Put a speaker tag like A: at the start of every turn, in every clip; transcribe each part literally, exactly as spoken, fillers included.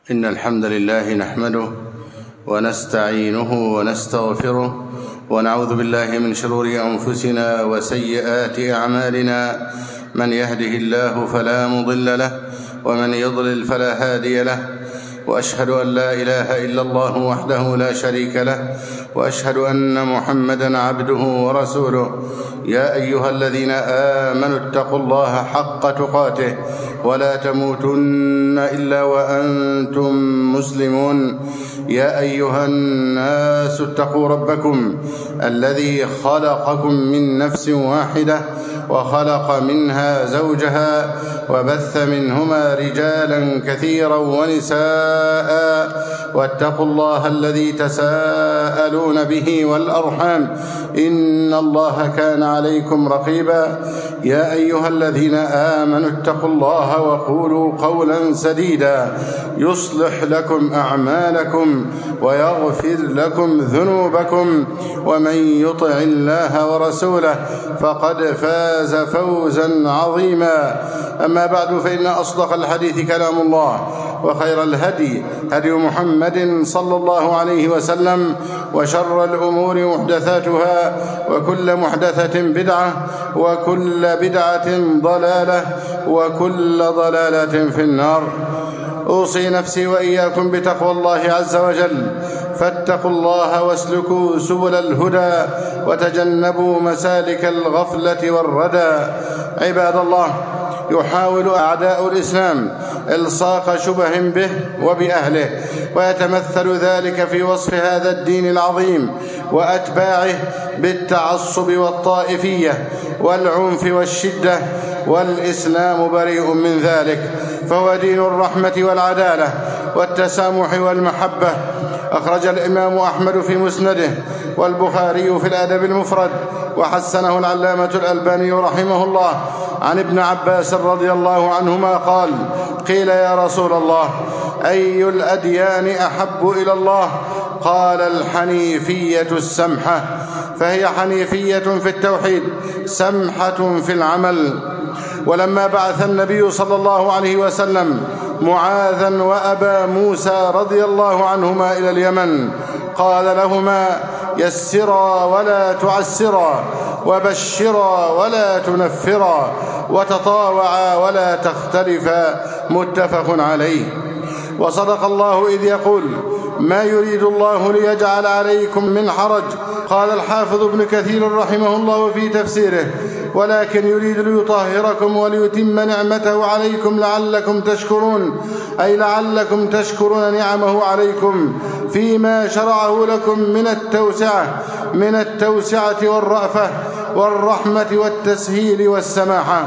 A: إن الحمد لله نحمده ونستعينه ونستغفره ونعوذ بالله من شرور أنفسنا وسيئات أعمالنا. من يهده الله فلا مضل له ومن يضلل فلا هادي له، وأشهد أن لا إله إلا الله وحده لا شريك له، وأشهد أن محمدًا عبده ورسوله. يا أيها الذين آمنوا اتقوا الله حق تقاته ولا تموتن إلا وأنتم مسلمون. يا أيها الناس اتقوا ربكم الذي خلقكم من نفس واحدة وخلق منها زوجها وبث منهما رجالا كثيرا ونساء، واتقوا الله الذي تساءلون به والأرحام إن الله كان عليكم رقيبا. يا أيها الذين آمنوا اتقوا الله وقولوا قولا سديدا يصلح لكم أعمالكم ويغفر لكم ذنوبكم، ومن يطع الله ورسوله فقد فاز فوزا عظيما. أما بعد، فإن أصدق الحديث كلام الله، وخير الهدي هدي محمد صلى الله عليه وسلم، وشر الأمور محدثاتها، وكل محدثة بدعة، وكل بدعة ضلالة، وكل ضلالة في النار. أوصي نفسي وإياكم بتقوى الله عز وجل، فاتقوا الله واسلكوا سبل الهدى وتجنبوا مسالك الغفلة والردى. عباد الله، يحاول أعداء الإسلام إلصاق شبه به وبأهله، ويتمثل ذلك في وصف هذا الدين العظيم وأتباعه بالتعصب والطائفية والعنف والشدة، والإسلام بريء من ذلك، فهو دين الرحمة والعدالة والتسامح والمحبة. أخرج الإمام أحمد في مسنده، والبخاري في الأدب المفرد، وحسنه العلامة الألباني رحمه الله، عن ابن عباس رضي الله عنهما قال: قيل يا رسول الله، أي الأديان أحب إلى الله؟ قال: الحنيفية السمحة. فهي حنيفية في التوحيد، سمحة في العمل. ولما بعث النبي صلى الله عليه وسلم معاذا وأبا موسى رضي الله عنهما إلى اليمن، قال لهما: يسرا ولا تعسرا، وبشرا ولا تنفرا، وتطاوعا ولا تختلفا. متفق عليه. وصدق الله إذ يقول: ما يريد الله ليجعل عليكم من حرج. قال الحافظ ابن كثير رحمه الله في تفسيره: ولكن يريد ليطهركم وليتم نعمته عليكم لعلكم تشكرون، أي لعلكم تشكرون نعمه عليكم فيما شرعه لكم من التوسعة من التوسعة والرأفة والرحمة والتسهيل والسماحة.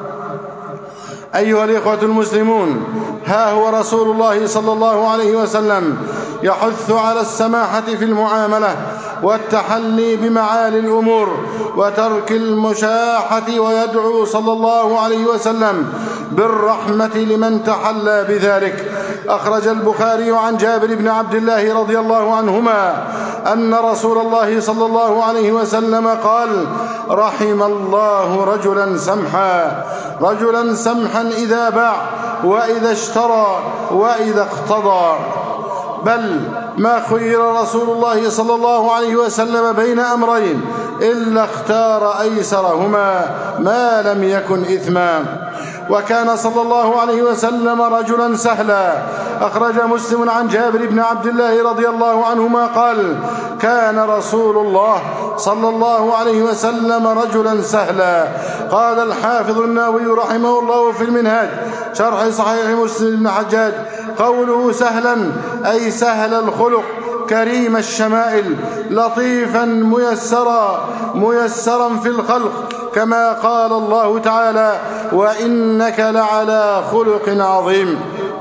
A: أيها الإخوة المسلمون، ها هو رسول الله صلى الله عليه وسلم يحث على السماحة في المعاملة والتحلي بمعالي الأمور وترك المشاحة، ويدعو صلى الله عليه وسلم بالرحمة لمن تحلى بذلك. أخرج البخاري عن جابر بن عبد الله رضي الله عنهما أن رسول الله صلى الله عليه وسلم قال: رحم الله رجلا سمحا، رجلا سمحا إذا باع وإذا اشترى وإذا اقتضى. بل ما خير رسول الله صلى الله عليه وسلم بين أمرين إلا اختار أيسرهما ما لم يكن إثما. وكان صلى الله عليه وسلم رجلا سهلا. أخرج مسلم عن جابر بن عبد الله رضي الله عنهما قال: كان رسول الله صلى الله عليه وسلم رجلا سهلا. قال الحافظ النووي رحمه الله في المنهاج شرح صحيح مسلم بن حجاج: قوله سهلا أي سهل الخلق، كريم الشمائل، لطيفا ميسرا ميسرا في الخلق، كما قال الله تعالى: وإنك لعلى خلق عظيم.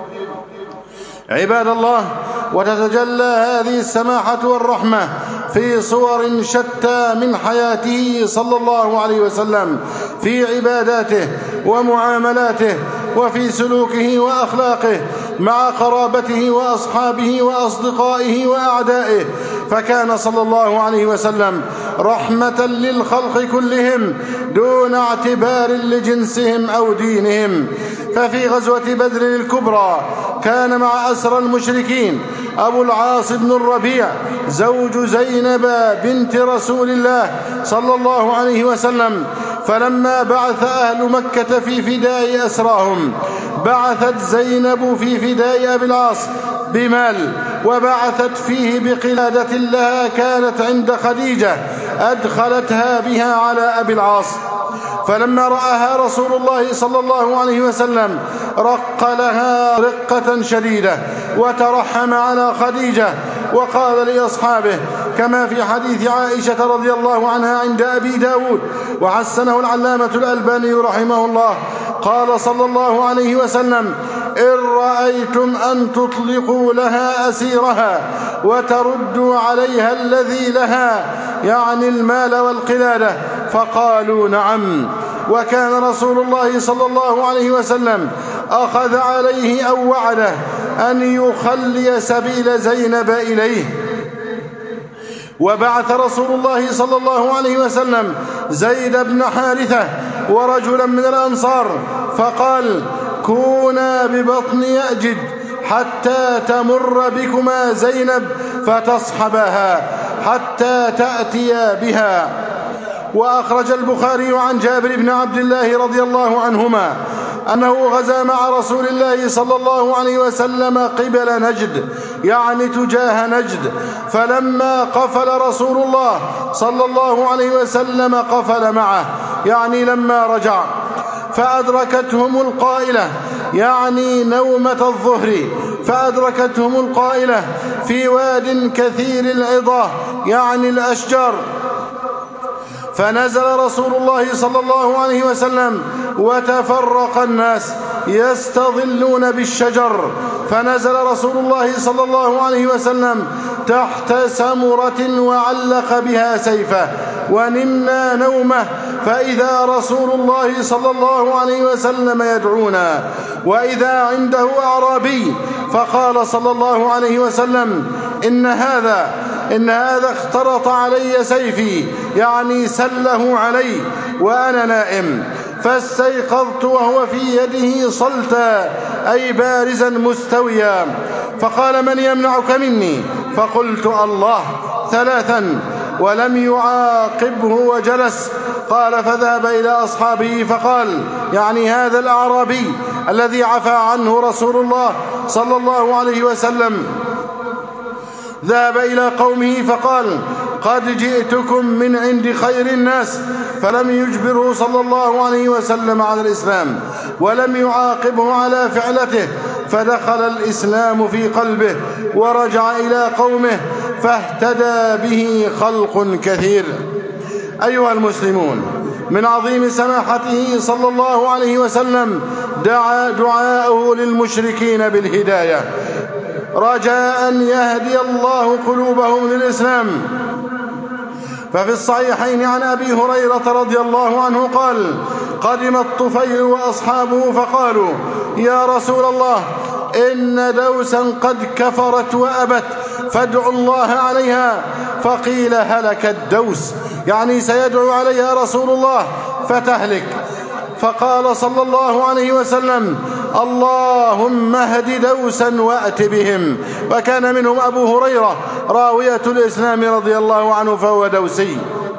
A: عباد الله، وتتجلى هذه السماحة والرحمة في صور شتى من حياته صلى الله عليه وسلم، في عباداته ومعاملاته، وفي سلوكه وأخلاقه مع قرابته وأصحابه وأصدقائه وأعدائه. فكان صلى الله عليه وسلم رحمة للخلق كلهم دون اعتبار لجنسهم أو دينهم. ففي غزوة بدر الكبرى كان مع أسرى المشركين أبو العاص بن الربيع زوج زينب بنت رسول الله صلى الله عليه وسلم، فلما بعث أهل مكة في فداء أسراهم بعثت زينب في فداء أبي العاص بمال، وبعثت فيه بقلادة لها كانت عند خديجة أدخلتها بها على أبي العاص. فلما رآها رسول الله صلى الله عليه وسلم رق لها رقة شديدة وترحم على خديجة، وقال لأصحابه كما في حديث عائشة رضي الله عنها عند أبي داود وحسنه العلامة الألباني رحمه الله، قال صلى الله عليه وسلم: إن رأيتم أن تطلقوا لها أسيرها وتردوا عليها الذي لها، يعني المال والقلادة، فقالوا نعم. وكان رسول الله صلى الله عليه وسلم أخذ عليه أو وعده أن يخلي سبيل زينب إليه. وبعث رسول الله صلى الله عليه وسلم زيد بن حارثة ورجلا من الأنصار فقال: كونا ببطن يأجج حتى تمر بكما زينب فتصحبها حتى تأتي بها. وأخرج البخاري عن جابر بن عبد الله رضي الله عنهما أنه غزا مع رسول الله صلى الله عليه وسلم قبل نجد، يعني تجاه نجد، فلما قفل رسول الله صلى الله عليه وسلم قفل معه، يعني لما رجع، فأدركتهم القائلة، يعني نومة الظهر، فأدركتهم القائلة في واد كثير العضاه، يعني الأشجار، فنزل رسول الله صلى الله عليه وسلم وتفرق الناس يستظلون بالشجر، فنزل رسول الله صلى الله عليه وسلم تحت سمرة وعلق بها سيفه ونمنا نومه، فإذا رسول الله صلى الله عليه وسلم يدعونا وإذا عنده أعرابي، فقال صلى الله عليه وسلم: إن هذا إن هذا اخترط علي سيفي، يعني سله علي وأنا نائم، فاستيقظت وهو في يده صلتا، أي بارزا مستويا، فقال: من يمنعك مني؟ فقلت: الله، ثلاثا، ولم يعاقبه وجلس. قال: فذهب إلى أصحابه فقال، يعني هذا الأعرابي الذي عفى عنه رسول الله صلى الله عليه وسلم، ذهب إلى قومه فقال: قد جئتكم من عند خير الناس، فلم يجبره صلى الله عليه وسلم على الإسلام ولم يعاقبه على فعلته، فدخل الإسلام في قلبه ورجع إلى قومه فاهتدى به خلق كثير. أيها المسلمون، من عظيم سماحته صلى الله عليه وسلم دعا دعاءه للمشركين بالهداية رجاء أن يهدي الله قلوبهم للإسلام. ففي الصحيحين عن أبي هريرة رضي الله عنه قال: قدم الطفيل وأصحابه فقالوا: يا رسول الله، إن دوسا قد كفرت وأبت، فادعوا الله عليها. فقيل: هلك الدوس، يعني سيدعو عليها رسول الله فتهلك. فقال صلى الله عليه وسلم: اللهم اهد دوسا وأت بهم. وكان منهم أبو هريرة راوية الإسلام رضي الله عنه، فهو دوسي.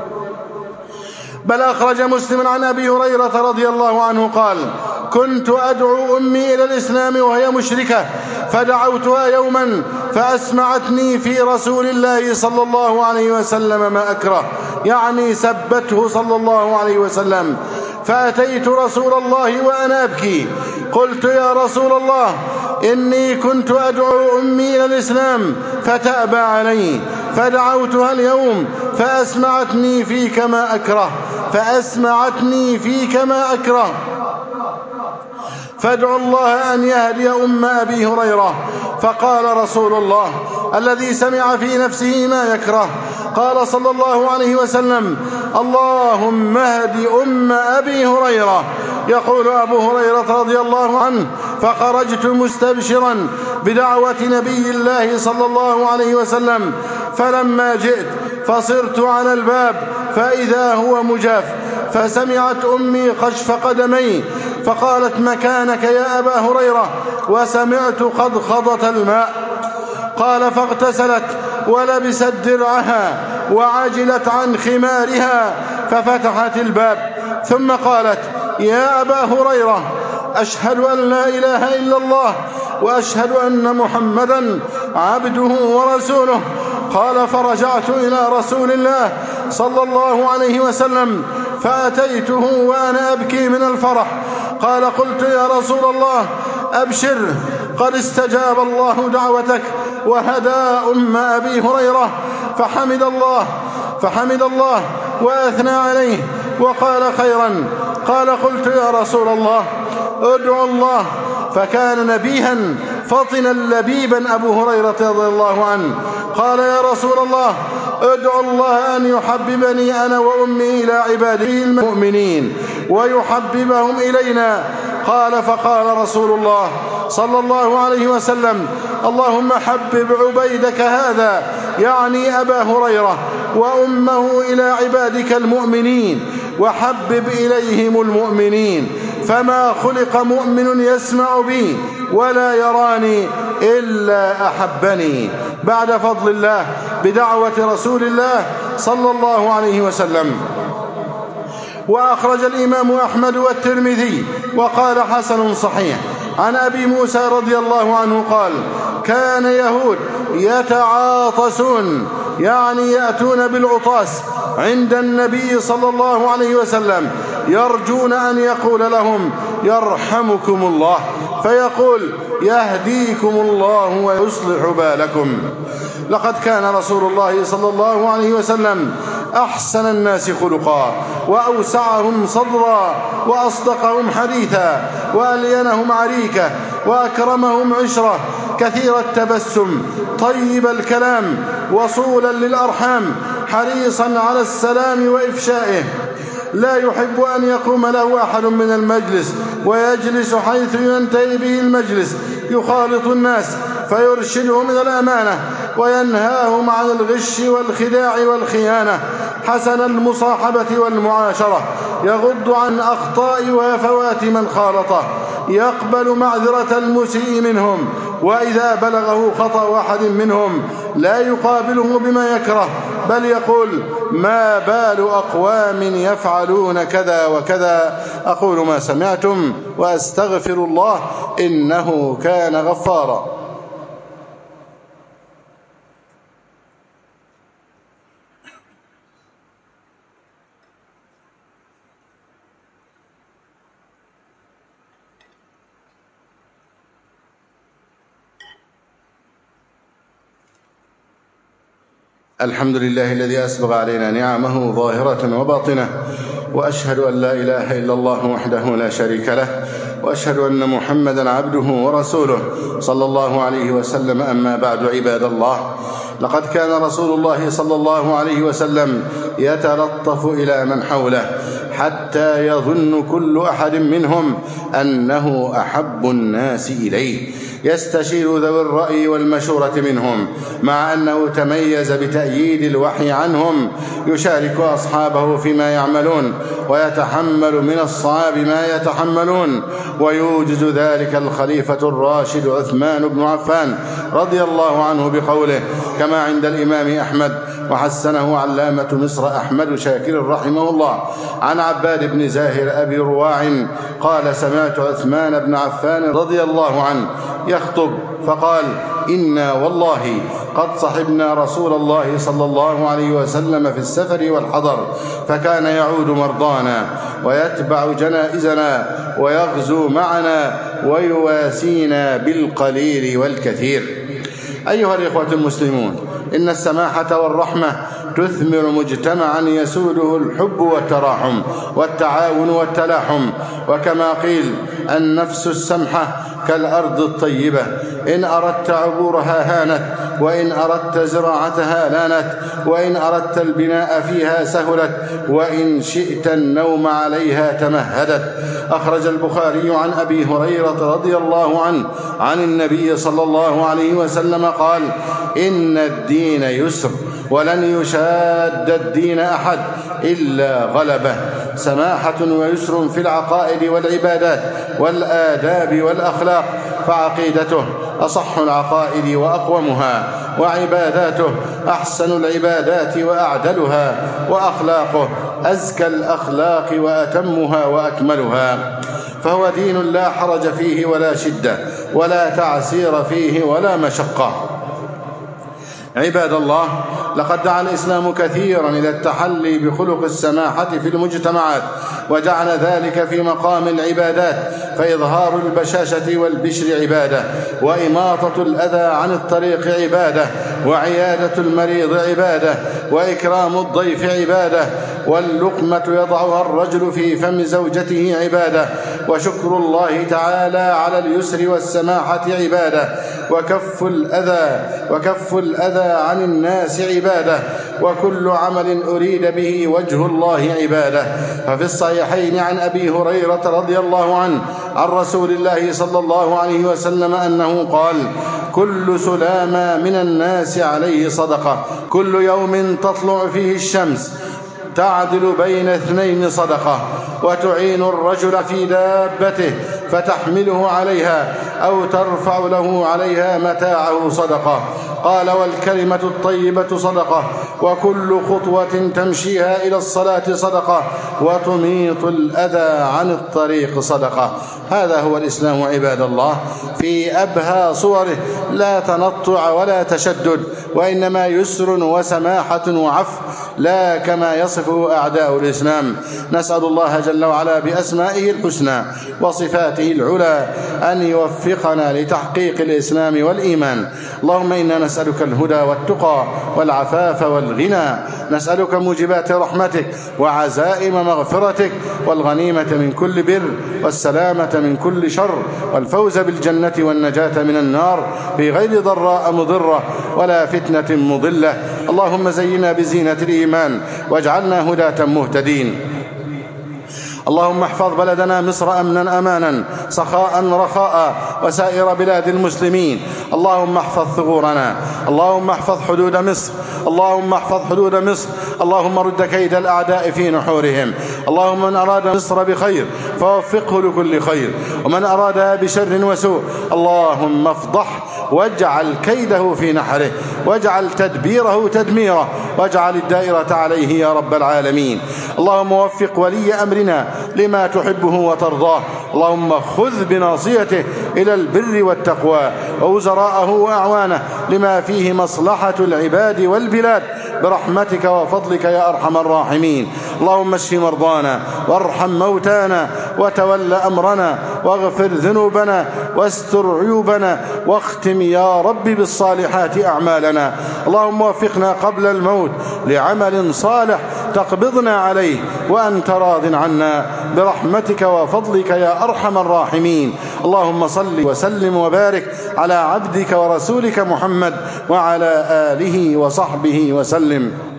A: بل أخرج مسلم عن أبي هريرة رضي الله عنه قال: كنت أدعو أمي إلى الإسلام وهي مشركة، فدعوتها يوما فأسمعتني في رسول الله صلى الله عليه وسلم ما أكره، يعني سبته صلى الله عليه وسلم، فأتيت رسول الله وأنا أبكي، قلت: يا رسول الله، إني كنت أدعو أمي إلى الإسلام فتأبى علي، فدعوتها اليوم فأسمعتني فيك ما أكره فأسمعتني فيك ما أكره فادعوا الله أن يهدي أم أبي هريرة. فقال رسول الله الذي سمع في نفسه ما يكره، قال صلى الله عليه وسلم: اللهم اهد أم أبي هريرة. يقول أبو هريرة رضي الله عنه: فخرجت مستبشرا بدعوة نبي الله صلى الله عليه وسلم، فلما جئت فصرت على الباب فإذا هو مجاف، فسمعت أمي خشف قدمي فقالت: مكانك يا أبا هريرة، وسمعت خضخضة الماء. قال: فاغتسلت ولبست درعها وعجلت عن خمارها ففتحت الباب، ثم قالت: يا أبا هريرة، أشهد أن لا إله إلا الله وأشهد أن محمدا عبده ورسوله. قال: فرجعت إلى رسول الله صلى الله عليه وسلم فأتيته وأنا أبكي من الفرح. قال: قلت: يا رسول الله، أبشر، قد استجاب الله دعوتك وهدى أم أبي هريرة. فحمد الله فحمد الله وأثنى عليه وقال: خيرا. قال: قلت: يا رسول الله، ادعو الله. فكان نبيها فطنا لبيبا أبو هريرة رضي الله عنه. قال: يا رسول الله، ادعو الله أن يحببني أنا وأمي إلى عباده المؤمنين ويحببهم إلينا. قال: فقال رسول الله صلى الله عليه وسلم: اللهم حبب عبيدك هذا، يعني أبا هريرة، وأمه إلى عبادك المؤمنين وحبب إليهم المؤمنين، فما خلق مؤمن يسمع بي ولا يراني إلا أحبني. بعد فضل الله بدعوة رسول الله صلى الله عليه وسلم. وأخرج الإمام أحمد والترمذي وقال: حسن صحيح، عن أبي موسى رضي الله عنه قال: كان يهود يتعاطسون، يعني يأتون بالعطاس عند النبي صلى الله عليه وسلم، يرجون أن يقول لهم: يرحمكم الله، فيقول: يهديكم الله ويصلح بالكم. لقد كان رسول الله صلى الله عليه وسلم أحسن الناس خلقا، وأوسعهم صدرا، وأصدقهم حديثا، وألينهم عريكة، وأكرمهم عشرة، كثير التبسم، طيب الكلام، وصولا للأرحام، حريصا على السلام وإفشائه، لا يحب أن يقوم له أحد من المجلس، ويجلس حيث ينتهي به المجلس، يخالط الناس فيرشدهم إلى الأمانة وينهاهم عن الغش والخداع والخيانة، حسن المصاحبة والمعاشرة، يغض عن أخطاء وهفوات من خالطه، يقبل معذرة المسيء منهم، وإذا بلغه خطأ أحد منهم لا يقابله بما يكره، بل يقول: ما بال أقوام يفعلون كذا وكذا. أقول ما سمعتم وأستغفر الله، إنه كان غفارا. الحمد لله الذي أسبغ علينا نعمه ظاهرة وباطنة، وأشهد أن لا إله إلا الله وحده لا شريك له، وأشهد أن محمدا عبده ورسوله صلى الله عليه وسلم. أما بعد، عباد الله، لقد كان رسول الله صلى الله عليه وسلم يتلطف إلى من حوله حتى يظن كل أحد منهم أنه أحب الناس إليه، يستشير ذوي الرأي والمشورة منهم، مع أنه تميز بتأييد الوحي عنهم، يشارك أصحابه فيما يعملون، ويتحمل من الصعاب ما يتحملون، ويوجز ذلك الخليفة الراشد عثمان بن عفان رضي الله عنه بقوله كما عند الإمام أحمد، وحسنه علامة مصر أحمد شاكر رحمه الله، عن عباد بن زاهر أبي رواع قال: سمعت عثمان بن عفان رضي الله عنه يخطب فقال: إنا والله قد صحبنا رسول الله صلى الله عليه وسلم في السفر والحضر، فكان يعود مرضانا ويتبع جنائزنا ويغزو معنا ويواسينا بالقليل والكثير. أيها الإخوة المسلمون، إن السماحة والرحمة تثمر مجتمعا يسوده الحب والتراحم والتعاون والتلاحم، وكما قيل: النفس السمحة كالأرض الطيبة، إن أردت عبورها هانت، وإن أردت زراعتها لانت، وإن أردت البناء فيها سهلت، وإن شئت النوم عليها تمهدت. أخرج البخاري عن أبي هريرة رضي الله عنه عن النبي صلى الله عليه وسلم قال: إن الدين يسر، ولن يشاد الدين أحد إلا غلبه، سماحة ويسر في العقائد والعبادات والآداب والأخلاق، فعقيدته أصح العقائد وأقومها، وعباداته أحسن العبادات وأعدلها، وأخلاقه أزكى الأخلاق وأتمها وأكملها. فهو دين لا حرج فيه ولا شدة ولا تعسير فيه ولا مشقة. عباد الله، لقد دعا الإسلام كثيرا إلى التحلي بخلق السماحة في المجتمعات، وجعل ذلك في مقام العبادات، فإظهار البشاشة والبشر عبادة، وإماطة الأذى عن الطريق عبادة، وعيادة المريض عبادة، وإكرام الضيف عبادة، واللقمة يضعها الرجل في فم زوجته عبادة، وشكر الله تعالى على اليسر والسماحة عبادة، وكف الأذى وكف الأذى عن الناس عبادة، وكل عمل أريد به وجه الله عبادة. ففي الصحيحين عن أبي هريرة رضي الله عنه عن رسول الله صلى الله عليه وسلم أنه قال: كل سلامة من الناس عليه صدقة، كل يوم تطلع فيه الشمس تعدل بين اثنين صدقة، وتعين الرجل في دابته فتحمله عليها أو ترفع له عليها متاعه صدقة. قال: والكلمة الطيبة صدقة، وكل خطوة تمشيها إلى الصلاة صدقة، وتميط الأذى عن الطريق صدقة. هذا هو الإسلام عباد الله في أبهى صوره، لا تنطع ولا تشدد، وإنما يسر وسماحة وعفو، لا كما يصفه أعداء الإسلام. نسأل الله جل وعلا بأسمائه الحسنى وصفاته العلى أن يوفقنا لتحقيق الإسلام والإيمان. اللهم إنا نسألك الهدى والتقى والعفاف والغنى، نسألك موجبات رحمتك وعزائم مغفرتك، والغنيمة من كل بر، والسلامة من كل شر، والفوز بالجنة والنجاة من النار في غير ضراء مضرة ولا فتنة مضلة. اللهم زينا بزينة الإيمان واجعلنا هداة مهتدين. اللهم احفظ بلدنا مصر أمنا أمانا، سخاء رخاء، وسائر بلاد المسلمين. اللهم احفظ ثغورنا، اللهم احفظ حدود مصر، اللهم احفظ حدود مصر. اللهم رد كيد الأعداء في نحورهم. اللهم من أراد مصر بخير فوفقه لكل خير، ومن أرادها بشر وسوء اللهم افضح واجعل كيده في نحره، واجعل تدبيره تدميره، واجعل الدائرة عليه يا رب العالمين. اللهم وفق ولي أمرنا لما تحبه وترضاه. اللهم خذ بناصيته إلى البر والتقوى، ووزراءه وأعوانه لما فيه مصلحة العباد والبلاد، برحمتك وفضلك يا أرحم الراحمين. اللهم اشف مرضانا، وارحم موتانا، وتول أمرنا، واغفر ذنوبنا، واستر عيوبنا، واختم يا رب بالصالحات أعمالنا. اللهم وفقنا قبل الموت لعمل صالح تقبضنا عليه وأنت راض عنا، برحمتك وفضلك يا أرحم الراحمين. اللهم صل وسلم وبارك على عبدك ورسولك محمد وعلى آله وصحبه وسلم.